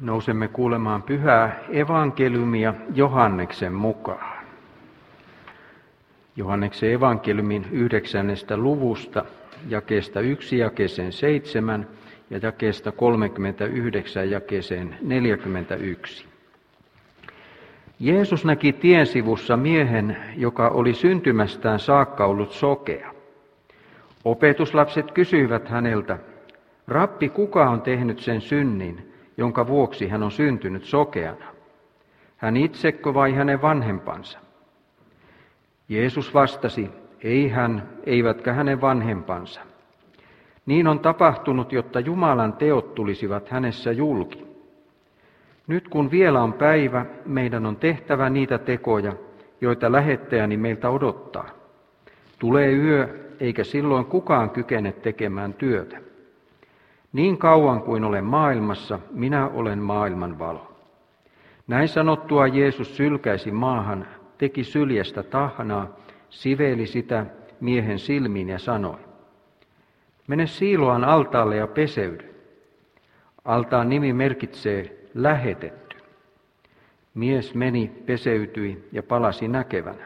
Nousemme kuulemaan pyhää evankeliumia Johanneksen mukaan. Johanneksen evankeliumin 9. luvusta, jakeesta 1 jakeeseen 7 ja jakeesta 39 jakeeseen 41. Jeesus näki tien sivussa miehen, joka oli syntymästään saakka ollut sokea. Opetuslapset kysyivät häneltä: "Rabbi, kuka on tehnyt sen synnin, jonka vuoksi hän on syntynyt sokeana? Hän itsekö vai hänen vanhempansa?" Jeesus vastasi: "Ei hän, eivätkä hänen vanhempansa. Niin on tapahtunut, jotta Jumalan teot tulisivat hänessä julki. Nyt kun vielä on päivä, meidän on tehtävä niitä tekoja, joita lähettäjäni meiltä odottaa. Tulee yö, eikä silloin kukaan kykene tekemään työtä. Niin kauan kuin olen maailmassa, minä olen maailman valo." Näin sanottua Jeesus sylkäisi maahan, teki syljestä tahnaa, siveli sitä miehen silmiin ja sanoi: "Mene Siiloan altaalle ja peseydy." Altaan nimi merkitsee lähetetty. Mies meni, peseytyi ja palasi näkevänä.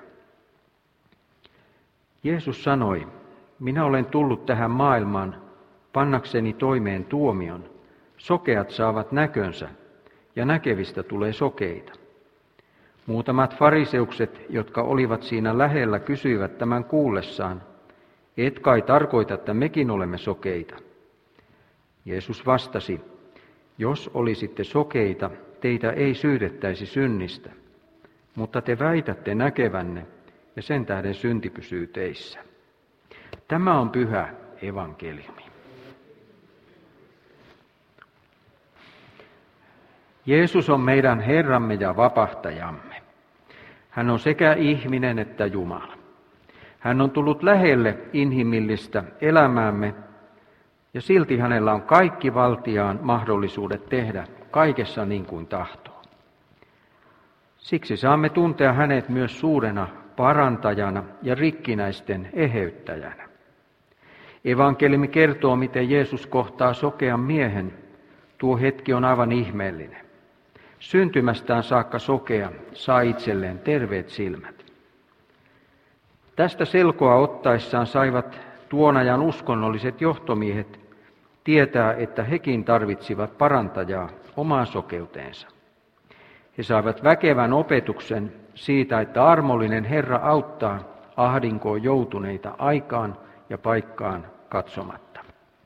Jeesus sanoi: "Minä olen tullut tähän maailmaan pannakseni toimeen tuomion. Sokeat saavat näkönsä ja näkevistä tulee sokeita." Muutamat fariseukset, jotka olivat siinä lähellä, kysyivät tämän kuullessaan: "Et kai tarkoita, että mekin olemme sokeita?" Jeesus vastasi: "Jos olisitte sokeita, teitä ei syytettäisi synnistä, mutta te väitätte näkevänne, ja sen tähden synti pysyy teissä." Tämä on pyhä evankeliumi. Jeesus on meidän Herramme ja vapahtajamme. Hän on sekä ihminen että Jumala. Hän on tullut lähelle inhimillistä elämäämme, ja silti hänellä on kaikki valtiaan mahdollisuudet tehdä kaikessa niin kuin tahtoo. Siksi saamme tuntea hänet myös suurena parantajana ja rikkinäisten eheyttäjänä. Evankeliumi kertoo, miten Jeesus kohtaa sokean miehen. Tuo hetki on aivan ihmeellinen. Syntymästään saakka sokea saa itselleen terveet silmät. Tästä selkoa ottaessaan saivat tuon ajan uskonnolliset johtomiehet tietää, että hekin tarvitsivat parantajaa omaan sokeuteensa. He saivat väkevän opetuksen siitä, että armollinen Herra auttaa ahdinkoon joutuneita aikaan ja paikkaan katsomatta.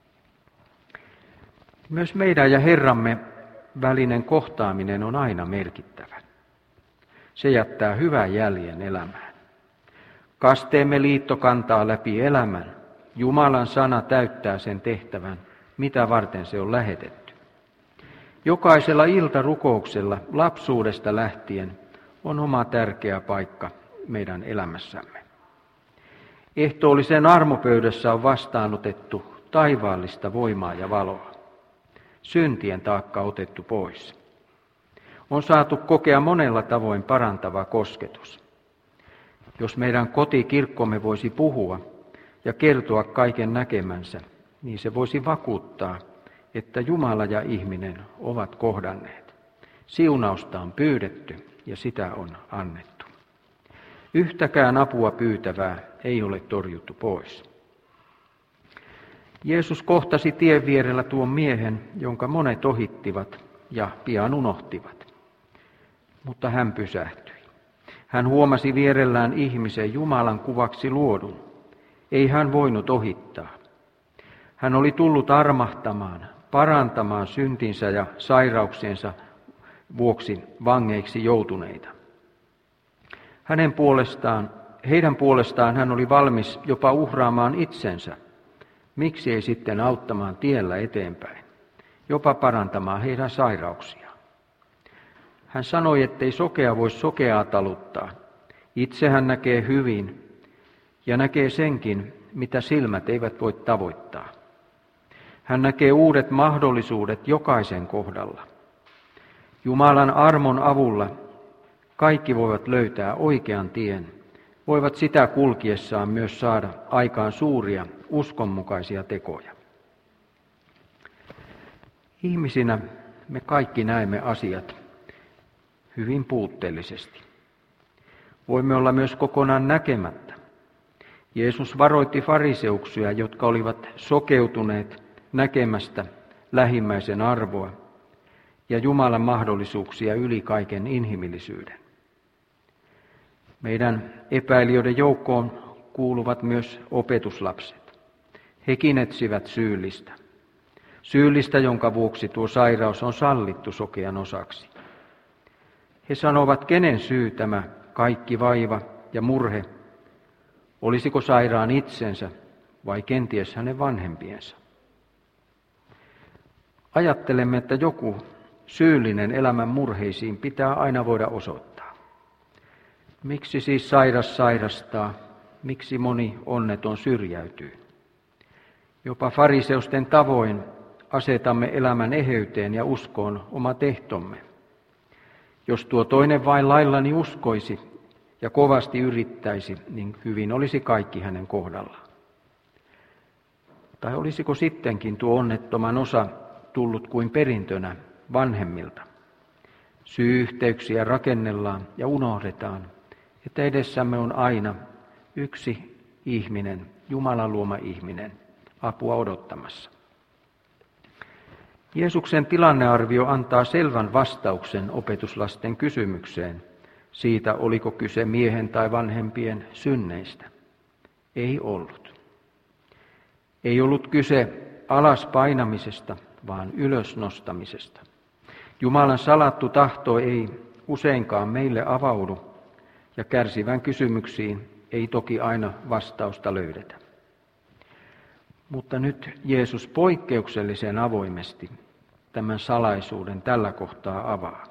Myös meidän ja Herramme välinen kohtaaminen on aina merkittävä. Se jättää hyvän jäljen elämään. Kasteemme liitto kantaa läpi elämän. Jumalan sana täyttää sen tehtävän, mitä varten se on lähetetty. Jokaisella iltarukouksella lapsuudesta lähtien on oma tärkeä paikka meidän elämässämme. Ehtoollisen armopöydässä on vastaanotettu taivaallista voimaa ja valoa. Syntien taakka otettu pois. On saatu kokea monella tavoin parantava kosketus. Jos meidän kotikirkkomme voisi puhua ja kertoa kaiken näkemänsä, niin se voisi vakuuttaa, että Jumala ja ihminen ovat kohdanneet. Siunausta on pyydetty ja sitä on annettu. Yhtäkään apua pyytävää ei ole torjuttu pois. Jeesus kohtasi tien vierellä tuon miehen, jonka monet ohittivat ja pian unohtivat. Mutta hän pysähtyi. Hän huomasi vierellään ihmisen Jumalan kuvaksi luodun. Ei hän voinut ohittaa. Hän oli tullut armahtamaan, parantamaan syntinsä ja sairauksiensa vuoksi vangeiksi joutuneita. Heidän puolestaan hän oli valmis jopa uhraamaan itsensä. Miksi ei sitten auttamaan tiellä eteenpäin, jopa parantamaan heidän sairauksiaan? Hän sanoi, ettei sokea voi sokeaa taluttaa. Itse hän näkee hyvin ja näkee senkin, mitä silmät eivät voi tavoittaa. Hän näkee uudet mahdollisuudet jokaisen kohdalla. Jumalan armon avulla kaikki voivat löytää oikean tien, voivat sitä kulkiessaan myös saada aikaan suuria uskonmukaisia tekoja. Ihmisinä me kaikki näemme asiat hyvin puutteellisesti. Voimme olla myös kokonaan näkemättä. Jeesus varoitti fariseuksia, jotka olivat sokeutuneet näkemästä lähimmäisen arvoa ja Jumalan mahdollisuuksia yli kaiken inhimillisyyden. Meidän epäilijöiden joukkoon kuuluvat myös opetuslapset. Hekin etsivät syyllistä. Syyllistä, jonka vuoksi tuo sairaus on sallittu sokean osaksi. He sanovat, kenen syy tämä kaikki vaiva ja murhe, olisiko sairaan itsensä vai kenties hänen vanhempiensa. Ajattelemme, että joku syyllinen elämän murheisiin pitää aina voida osoittaa. Miksi siis sairas sairastaa? Miksi moni onneton syrjäytyy? Jopa fariseusten tavoin asetamme elämän eheyteen ja uskoon oma tehtomme. Jos tuo toinen vain laillani uskoisi ja kovasti yrittäisi, niin hyvin olisi kaikki hänen kohdallaan. Tai olisiko sittenkin tuo onnettoman osa tullut kuin perintönä vanhemmilta? Syy-yhteyksiä rakennellaan ja unohdetaan, että edessämme on aina yksi ihminen, Jumalan luoma ihminen, apua odottamassa. Jeesuksen tilannearvio antaa selvän vastauksen opetuslasten kysymykseen siitä, oliko kyse miehen tai vanhempien synneistä. Ei ollut. Ei ollut kyse alas painamisesta, vaan ylösnostamisesta. Jumalan salattu tahto ei useinkaan meille avaudu, ja kärsivän kysymyksiin ei toki aina vastausta löydetä. Mutta nyt Jeesus poikkeuksellisen avoimesti tämän salaisuuden tällä kohtaa avaa.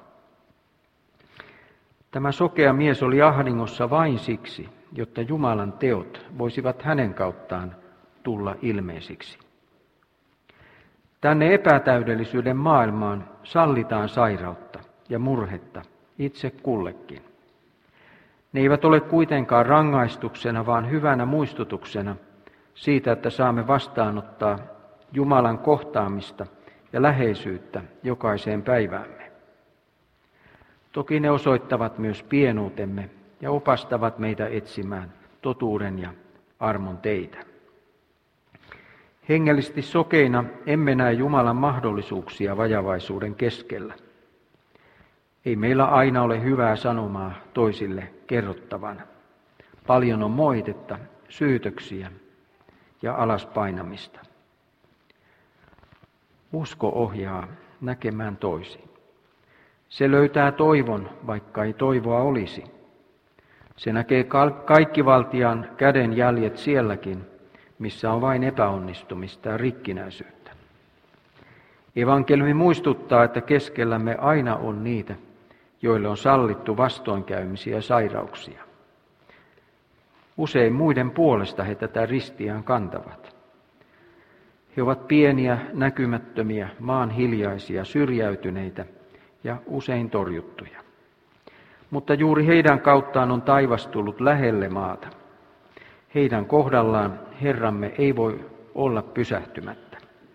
Tämä sokea mies oli ahdingossa vain siksi, jotta Jumalan teot voisivat hänen kauttaan tulla ilmeisiksi. Tänne epätäydellisyyden maailmaan sallitaan sairautta ja murhetta itse kullekin. Ne eivät ole kuitenkaan rangaistuksena, vaan hyvänä muistutuksena siitä, että saamme vastaanottaa Jumalan kohtaamista ja läheisyyttä jokaiseen päiväämme. Toki ne osoittavat myös pienuutemme ja opastavat meitä etsimään totuuden ja armon teitä. Hengellisesti sokeina emme näe Jumalan mahdollisuuksia vajavaisuuden keskellä. Ei meillä aina ole hyvää sanomaa toisille kerrottavana. Paljon on moitetta, syytöksiä ja alaspainamista. Usko ohjaa näkemään toisin. Se löytää toivon, vaikka ei toivoa olisi. Se näkee kaikkivaltiaan käden jäljet sielläkin, missä on vain epäonnistumista ja rikkinäisyyttä. Evankeliumi muistuttaa, että keskellämme aina on niitä, joille on sallittu vastoinkäymisiä ja sairauksia. Usein muiden puolesta he tätä ristiään kantavat. He ovat pieniä, näkymättömiä, maanhiljaisia, syrjäytyneitä ja usein torjuttuja. Mutta juuri heidän kauttaan on taivas tullut lähelle maata. Heidän kohdallaan Herramme ei voi olla pysähtymättä.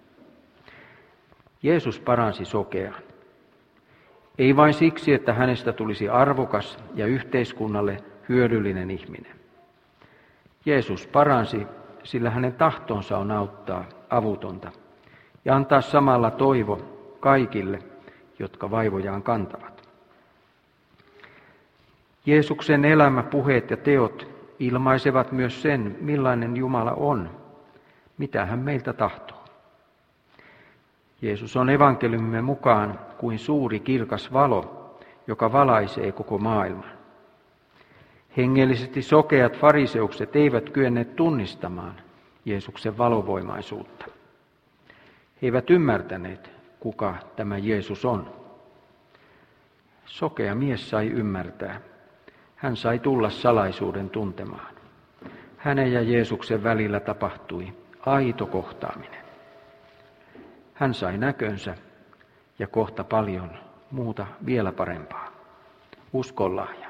Jeesus paransi sokean. Ei vain siksi, että hänestä tulisi arvokas ja yhteiskunnalle hyödyllinen ihminen. Jeesus paransi, sillä hänen tahtonsa on auttaa avutonta ja antaa samalla toivo kaikille, jotka vaivojaan kantavat. Jeesuksen elämä, puheet ja teot ilmaisevat myös sen, millainen Jumala on, mitä hän meiltä tahtoo. Jeesus on evankeliumimme mukaan kuin suuri kirkas valo, joka valaisee koko maailman. Hengellisesti sokeat fariseukset eivät kyenneet tunnistamaan Jeesuksen valovoimaisuutta. He eivät ymmärtäneet, kuka tämä Jeesus on. Sokea mies sai ymmärtää. Hän sai tulla salaisuuden tuntemaan. Hänen ja Jeesuksen välillä tapahtui aito kohtaaminen. Hän sai näkönsä ja kohta paljon muuta vielä parempaa. Uskonlahja.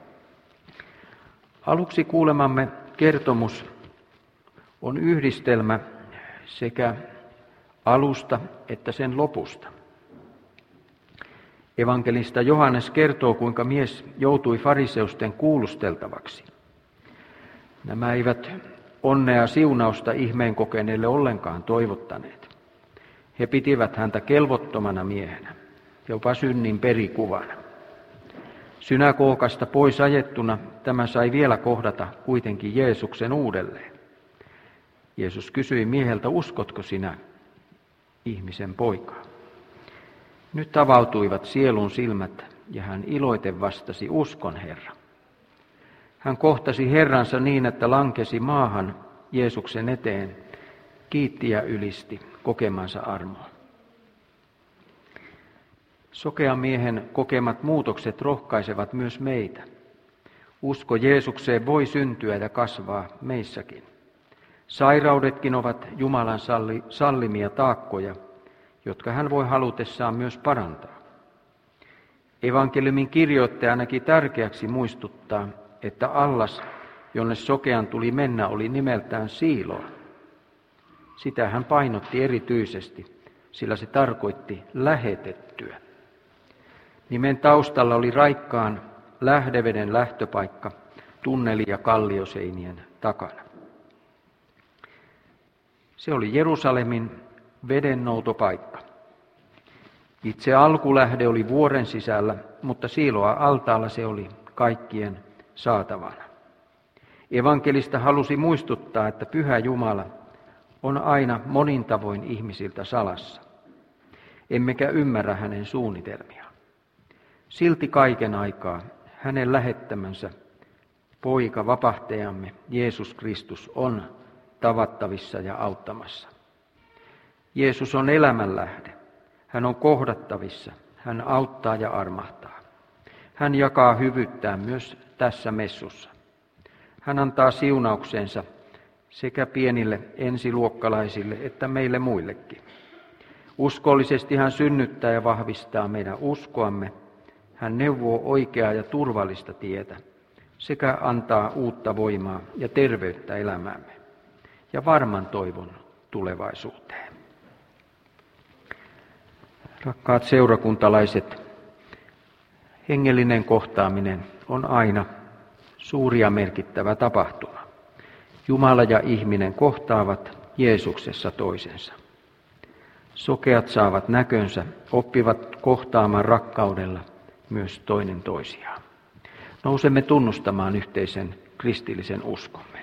Aluksi kuulemamme kertomus on yhdistelmä sekä alusta että sen lopusta. Evankelista Johannes kertoo, kuinka mies joutui fariseusten kuulusteltavaksi. Nämä eivät onnea siunausta ihmeen kokeneelle ollenkaan toivottaneet. He pitivät häntä kelvottomana miehenä, jopa synnin perikuvana. Synagogasta pois ajettuna tämä sai vielä kohdata kuitenkin Jeesuksen uudelleen. Jeesus kysyi mieheltä, uskotko sinä ihmisen poikaa? Nyt avautuivat sielun silmät ja hän iloiten vastasi, uskon Herra. Hän kohtasi Herransa niin, että lankesi maahan Jeesuksen eteen, kiitti ja ylisti kokemansa armoa. Sokean miehen kokemat muutokset rohkaisevat myös meitä. Usko Jeesukseen voi syntyä ja kasvaa meissäkin. Sairaudetkin ovat Jumalan sallimia taakkoja, jotka hän voi halutessaan myös parantaa. Evankeliumin kirjoittaja näki tärkeäksi muistuttaa, että allas, jonne sokean tuli mennä, oli nimeltään Siiloa. Sitä hän painotti erityisesti, sillä se tarkoitti lähetettyä. Nimen taustalla oli raikkaan lähdeveden lähtöpaikka tunneli- ja kallioseinien takana. Se oli Jerusalemin vedennoutopaikka. Itse alkulähde oli vuoren sisällä, mutta Siiloa altaalla se oli kaikkien saatavana. Evankelista halusi muistuttaa, että Pyhä Jumala on aina monin tavoin ihmisiltä salassa. Emmekä ymmärrä hänen suunnitelmiaan. Silti kaiken aikaa hänen lähettämänsä poika, vapahtajamme, Jeesus Kristus, on tavattavissa ja auttamassa. Jeesus on elämän lähde. Hän on kohdattavissa. Hän auttaa ja armahtaa. Hän jakaa hyvyyttään myös tässä messussa. Hän antaa siunauksensa sekä pienille ensiluokkalaisille että meille muillekin. Uskollisesti hän synnyttää ja vahvistaa meidän uskoamme. Hän neuvoo oikeaa ja turvallista tietä sekä antaa uutta voimaa ja terveyttä elämäämme ja varman toivon tulevaisuuteen. Rakkaat seurakuntalaiset, hengellinen kohtaaminen on aina suuri ja merkittävä tapahtuma. Jumala ja ihminen kohtaavat Jeesuksessa toisensa. Sokeat saavat näkönsä, oppivat kohtaamaan rakkaudella myös toinen toisiaan. Nousemme tunnustamaan yhteisen kristillisen uskomme.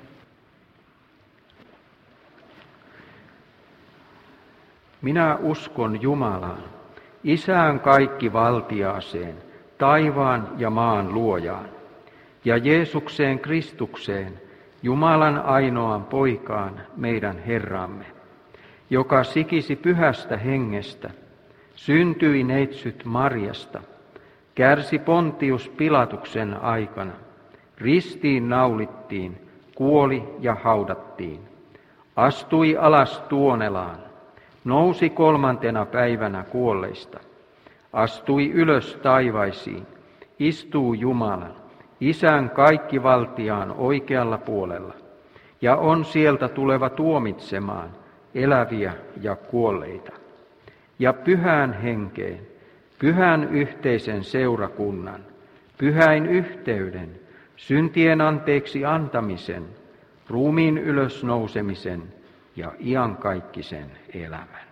Minä uskon Jumalaan, Isään kaikkivaltiaaseen, taivaan ja maan luojaan, ja Jeesukseen Kristukseen, Jumalan ainoaan poikaan, meidän Herramme, joka sikisi Pyhästä Hengestä, syntyi neitsyt Marjasta, kärsi Pontius Pilatuksen aikana, ristiin naulittiin, kuoli ja haudattiin, astui alas Tuonelaan, nousi 3. päivänä kuolleista, astui ylös taivaisiin, istuu Jumalan, Isän kaikkivaltiaan oikealla puolella, ja on sieltä tuleva tuomitsemaan eläviä ja kuolleita. Ja pyhään henkeen, pyhän yhteisen seurakunnan, pyhäin yhteyden, syntien anteeksi antamisen, ruumiin ylösnousemisen ja iankaikkisen elämän.